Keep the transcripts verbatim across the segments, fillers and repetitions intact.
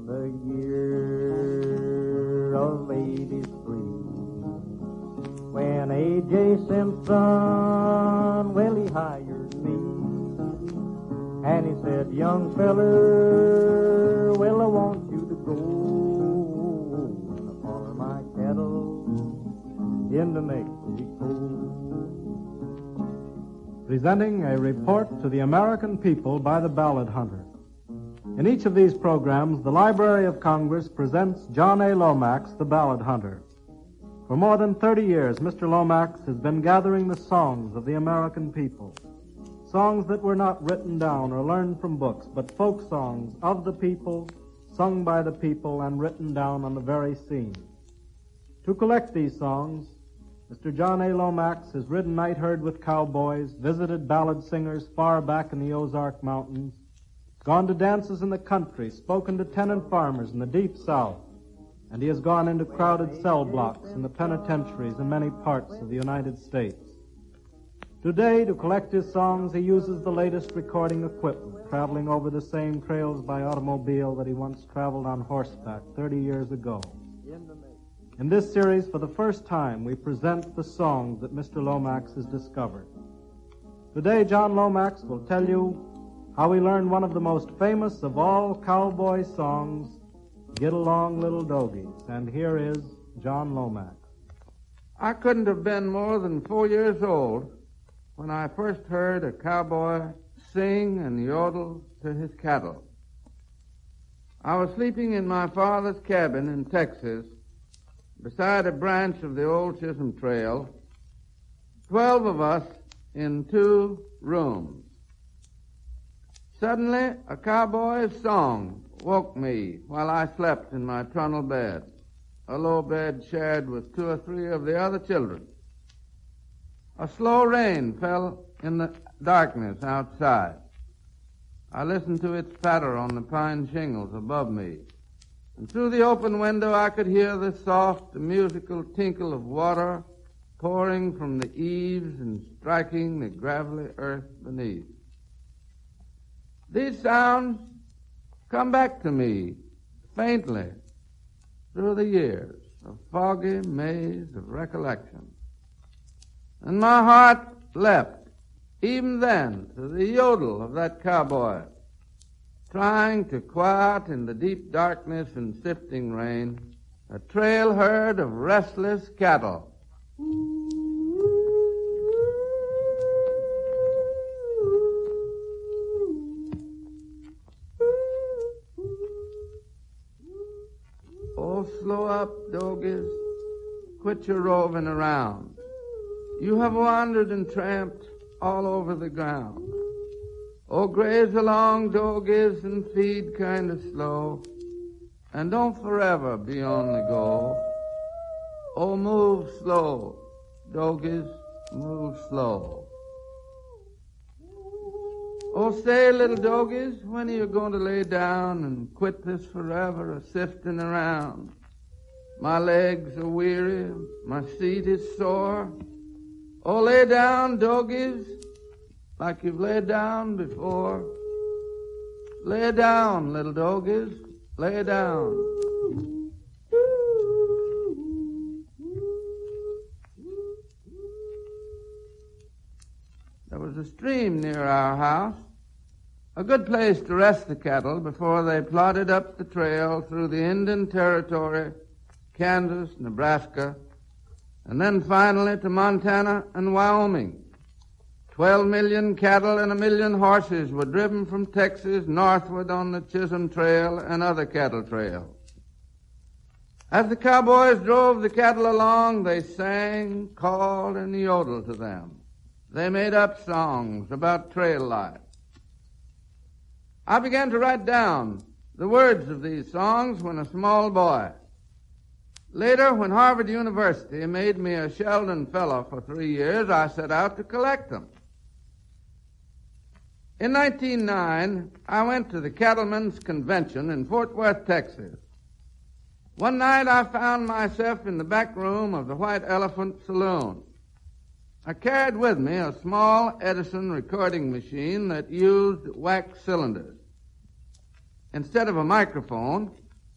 the year of eighty-three, when A J Simpson, well, he hired me, and he said, young feller, well, I want you to go and follow my cattle into Mexico. Presenting a report to the American people by the Ballad Hunter. In each of these programs, the Library of Congress presents John A. Lomax, the Ballad Hunter. For more than thirty years, Mister Lomax has been gathering the songs of the American people. Songs that were not written down or learned from books, but folk songs of the people, sung by the people, and written down on the very scene. To collect these songs, Mister John A. Lomax has ridden night herd with cowboys, visited ballad singers far back in the Ozark Mountains, gone to dances in the country, spoken to tenant farmers in the deep South, and he has gone into crowded cell blocks in the penitentiaries in many parts of the United States. Today, to collect his songs, he uses the latest recording equipment, traveling over the same trails by automobile that he once traveled on horseback thirty years ago. In this series, for the first time, we present the songs that Mister Lomax has discovered. Today, John Lomax will tell you how he learned one of the most famous of all cowboy songs, Get Along Little Dogies. And here is John Lomax. I couldn't have been more than four years old when I first heard a cowboy sing and yodel to his cattle. I was sleeping in my father's cabin in Texas beside a branch of the old Chisholm Trail, twelve of us in two rooms. Suddenly, a cowboy's song woke me while I slept in my trunnel bed, a low bed shared with two or three of the other children. A slow rain fell in the darkness outside. I listened to its patter on the pine shingles above me, and through the open window I could hear the soft, musical tinkle of water pouring from the eaves and striking the gravelly earth beneath. These sounds come back to me faintly through the years, a foggy maze of recollection. And my heart leapt, even then, to the yodel of that cowboy, trying to quiet in the deep darkness and sifting rain a trail herd of restless cattle. Oh, slow up, dogies, quit your roving around. You have wandered and tramped all over the ground. Oh, graze along, dogies, and feed kind of slow, and don't forever be on the go. Oh, move slow, dogies, move slow. Oh, say, little dogies, when are you going to lay down and quit this forever a-sifting around? My legs are weary, my seat is sore. Oh, lay down, dogies, like you've laid down before. Lay down, little dogies, lay down. There was a stream near our house, a good place to rest the cattle before they plodded up the trail through the Indian Territory, Kansas, Nebraska, and then finally to Montana and Wyoming. Twelve million cattle and a million horses were driven from Texas northward on the Chisholm Trail and other cattle trails. As the cowboys drove the cattle along, they sang, called, and yodeled to them. They made up songs about trail life. I began to write down the words of these songs when a small boy. Later, when Harvard University made me a Sheldon Fellow for three years, I set out to collect them. In nineteen oh nine, I went to the Cattlemen's Convention in Fort Worth, Texas. One night I found myself in the back room of the White Elephant Saloon. I carried with me a small Edison recording machine that used wax cylinders. Instead of a microphone,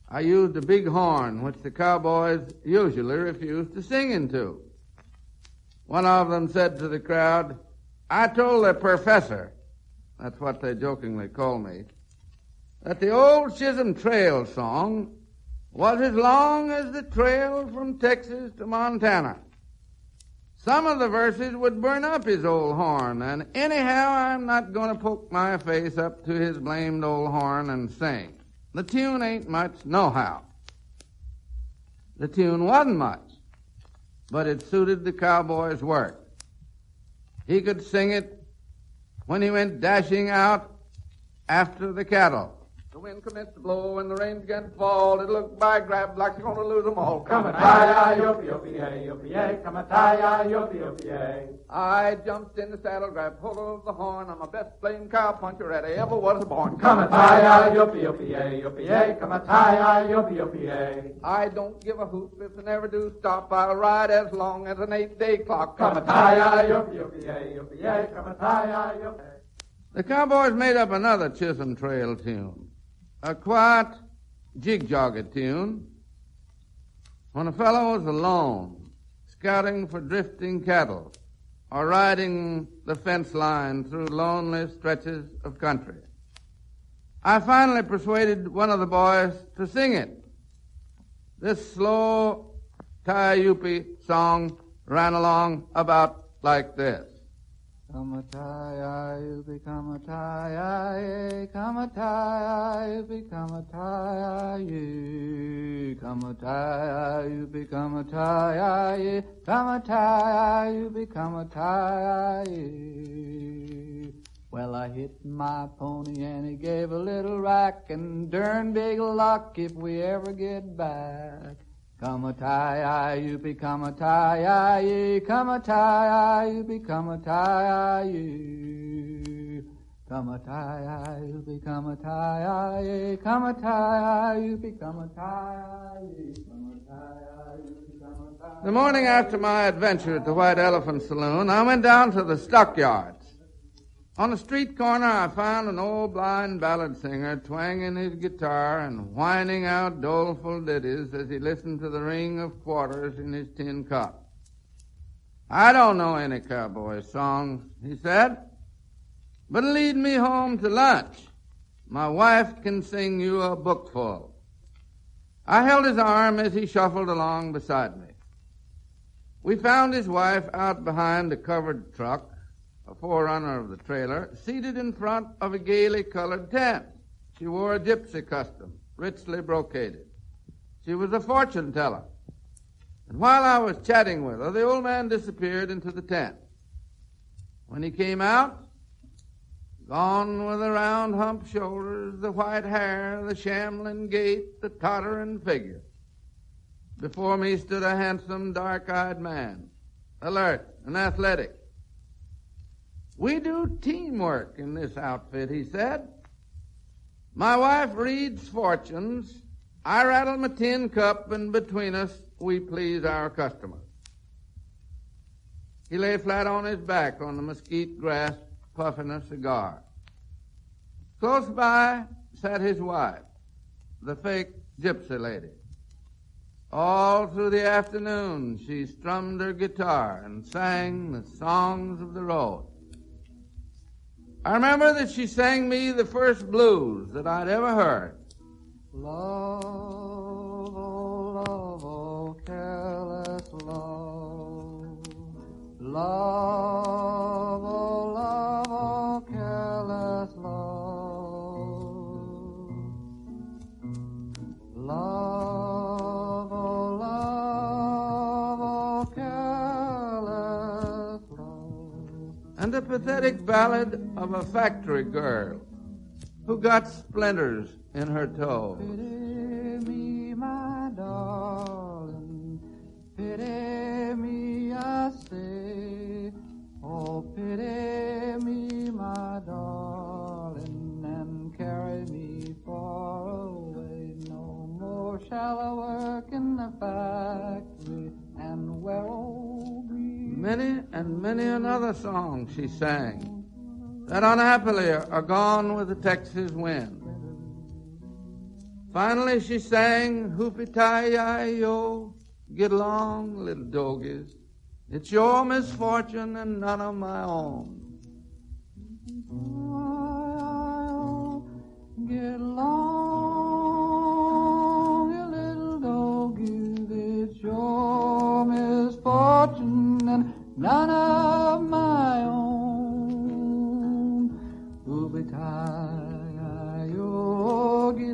I used a big horn, which the cowboys usually refused to sing into. One of them said to the crowd, "I told the professor," that's what they jokingly call me, "that the old Chisholm Trail song was as long as the trail from Texas to Montana. Some of the verses would burn up his old horn, and anyhow I'm not going to poke my face up to his blamed old horn and sing. The tune ain't much nohow." The tune wasn't much, but it suited the cowboy's work. He could sing it when he went dashing out after the cattle. The wind commenced to blow and the rain began to fall. It looked by grab like you're going to lose them all. Come-a-tie-yi, yopi-yopi-yay, yopi-yay, come-a-tie-yi, yopi-yopi-yay. I jumped in the saddle, grabbed hold of the horn. I'm the best blame cowpuncher that I ever was born. Come-a-tie-yi, yopi-yopi-yay, yopi-yay, come-a-tie-yi, yopi-yopi-yay. I don't give a hoot if I never do stop. I'll ride as long as an eight-day clock. Come-a-tie-yi, yopi-yopi-yay, yopi-yay, come-a-tie-yi, yopi-yay. The cowboys made up another Chisholm Trail tune. A quiet, jig-jogger tune. When a fellow was alone, scouting for drifting cattle, or riding the fence line through lonely stretches of country. I finally persuaded one of the boys to sing it. This slow Tayupi song ran along about like this. Come-a-tie-yi, come-a-tie-yi, come-a-tie-yi, come-a-tie-yi, come-a-tie-yi, come-a-tie-yi, come-a-tie-yi, come-a-tie-yi. Well, I hit my pony and he gave a little rack, and darn big luck if we ever get back. Come-a-tie-yi, you become a tie-yi, come-a-tie-yi, you become a tie-yi. Come-a-tie-yi, you become a tie-yi, come-a-tie-yi, you become a tie-yi. Come-a-tie-yi, you become a tie-yi. The morning after my adventure at the White Elephant Saloon, I went down to the stockyards. On the street corner, I found an old blind ballad singer twanging his guitar and whining out doleful ditties as he listened to the ring of quarters in his tin cup. "I don't know any cowboy songs," he said, "but lead me home to lunch. My wife can sing you a bookful." I held his arm as he shuffled along beside me. We found his wife out behind a covered truck, a forerunner of the trailer, seated in front of a gaily colored tent. She wore a gypsy costume, richly brocaded. She was a fortune teller. And while I was chatting with her, the old man disappeared into the tent. When he came out, gone were the round hump shoulders, the white hair, the shambling gait, the tottering figure. Before me stood a handsome, dark-eyed man, alert and athletic. "We do teamwork in this outfit," he said. "My wife reads fortunes, I rattle my tin cup, and between us we please our customers." He lay flat on his back on the mesquite grass, puffing a cigar. Close by sat his wife, the fake gypsy lady. All through the afternoon she strummed her guitar and sang the songs of the road. I remember that she sang me the first blues that I'd ever heard. Love, oh, love, oh, careless love. Love, oh, love, oh, careless love. Love, oh, love, oh, careless love. And a pathetic ballad of a factory girl who got splinters in her toes. Pity me, my darling, pity me, I say. Oh, pity me, my darling, and carry me far away. No more shall I work in the factory, and where old green... Many and many another song she sang that unhappily are gone with the Texas wind. Finally she sang, hoopty-tie-yi-yo, get along, little doggies. It's your misfortune and none of my own. Get along, you little doggies. It's your misfortune and none of my own. Hoopty-tie-yi-yo, get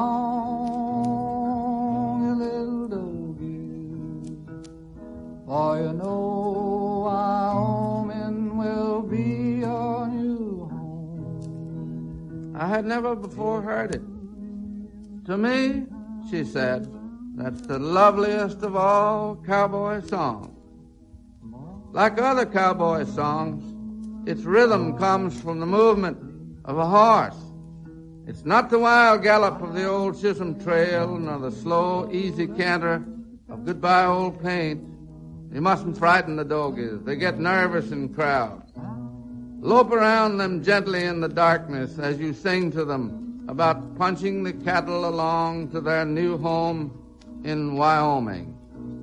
along, you little doggies. For you know Wyoming will be your new home. I had never before heard it. To me, she said, that's the loveliest of all cowboy songs. Like other cowboy songs, its rhythm comes from the movement of a horse. It's not the wild gallop of the old Chisholm Trail, nor the slow, easy canter of Goodbye Old Paint. You mustn't frighten the doggies. They get nervous in crowds. Lope around them gently in the darkness as you sing to them about punching the cattle along to their new home in Wyoming.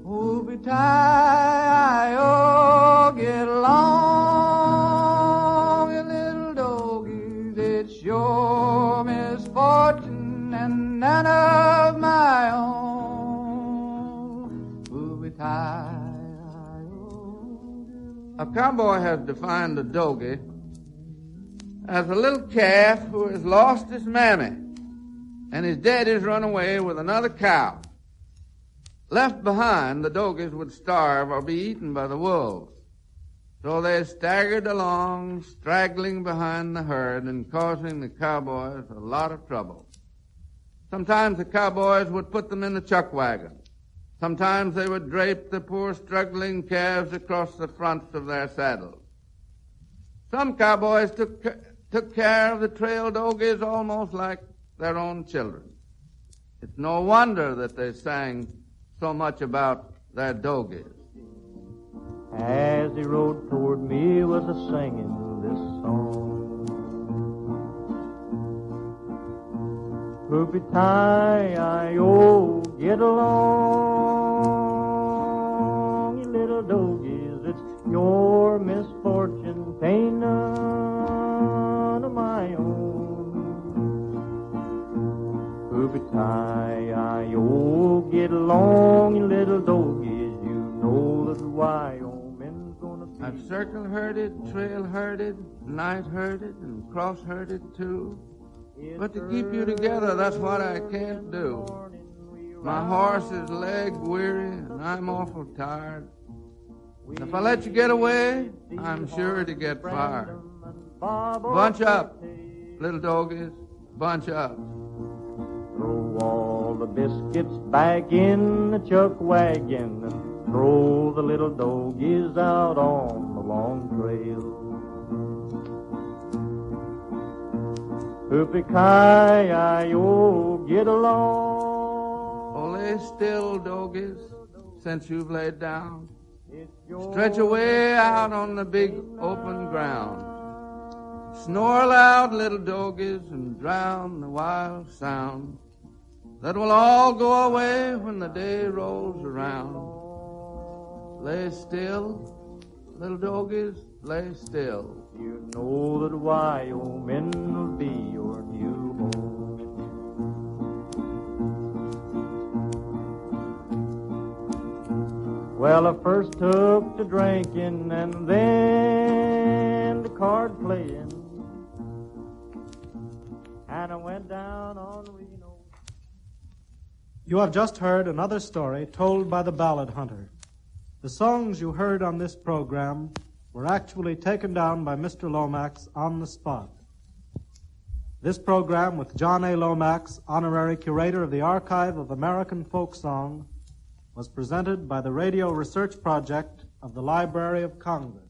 Hoopty-tie-yi-yo, get along, you little doggies. It's your misfortune and none of my own. Hoopty-tie-yi-yo. A cowboy has defined a doggie as a little calf who has lost his mammy and his daddy's run away with another cow. Left behind, the doggies would starve or be eaten by the wolves. So they staggered along, straggling behind the herd and causing the cowboys a lot of trouble. Sometimes the cowboys would put them in the chuck wagon. Sometimes they would drape the poor struggling calves across the fronts of their saddles. Some cowboys took, took care of the trail doggies almost like their own children. It's no wonder that they sang so much about their doggies. As he rode toward me was a singing this song. Hoopty-tie-yi-yo, get along, you little doggies. It's your misfortune, ain't none of my own. Hoopty-tie-yi-yo, get along, you little doggies. You know that Wyoming's gonna be. I've circle herded, trail herded, night herded, and cross herded too. But to keep you together, that's what I can't do. My horse is leg weary, and I'm awful tired. If I let you get away, I'm sure to get fired. Bunch up, little doggies, bunch up. Throw all the biscuits back in the chuck wagon and throw the little doggies out on the long trail. Hoopty-ki-yi-yo, get along. Oh, lay still, doggies, since you've laid down. Stretch away out on the big open ground. Snore loud, little doggies, and drown the wild sound that will all go away when the day rolls around. Lay still, little doggies, lay still. You know that Wyoming will be your new home. Well, I first took to drinking and then to card playing, and I went down on Reno. You have just heard another story told by the Ballad Hunter. The songs you heard on this program were actually taken down by Mister Lomax on the spot. This program, with John A. Lomax, Honorary Curator of the Archive of American Folk Song, was presented by the Radio Research Project of the Library of Congress.